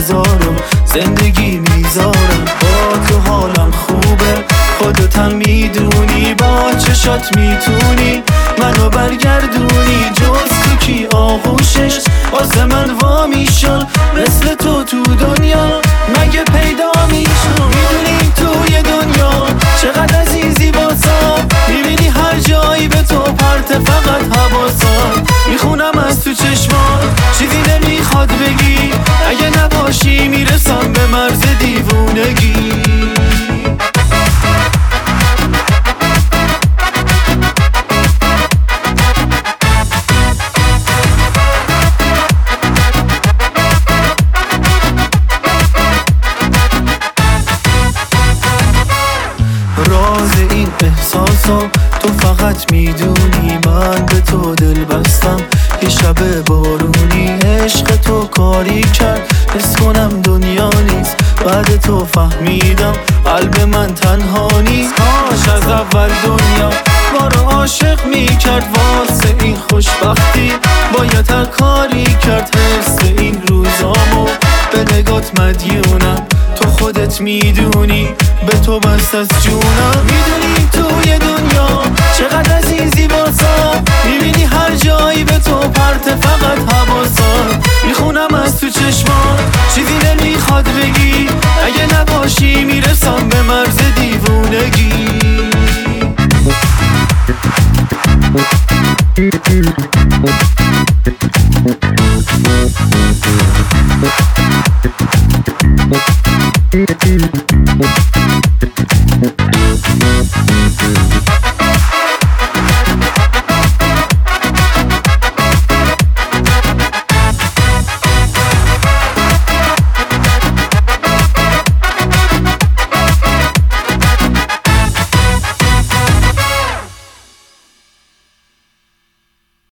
بذارم زندگی میذارم. با تو حالم خوبه خودتم میدونی، با چشات میتونی منو برگردونی. جز تو کی آغوشش واسه من وا میشن، مثل تو دنیا مگه پیدا میشن. میدونی توی دنیا چقدر عزیزی باسم، میبینی هر جایی به تو پرت فقط حواسم. میخونم از تو چشمان چیزی نمیخواد بگی، اگه نباشی میرسم به مرز دیوونگی. راز این احساسو تو فقط میدونی، من به تو دل بستم یه شب بارونی. عشق تو کاری کرد حس کنم دنیا نیست، بعد تو فهمیدم قلب من تنها نیست. کاش از اول دنیا ما رو عاشق میکرد، واسه این خوشبختی باید هر کاری کرد. حس این روزامو به نگات مدیونم، تو خودت میدونی به تو بست از جونم. میدونی توی دنیا چقدر عزیزی باسم، میبینی هر جایی به تو پرت فقط حواسم. میخونم از تو چشمان چیزی نمیخواد بگی، اگه نباشی میرسم به مرز دیوونگی. Thank you.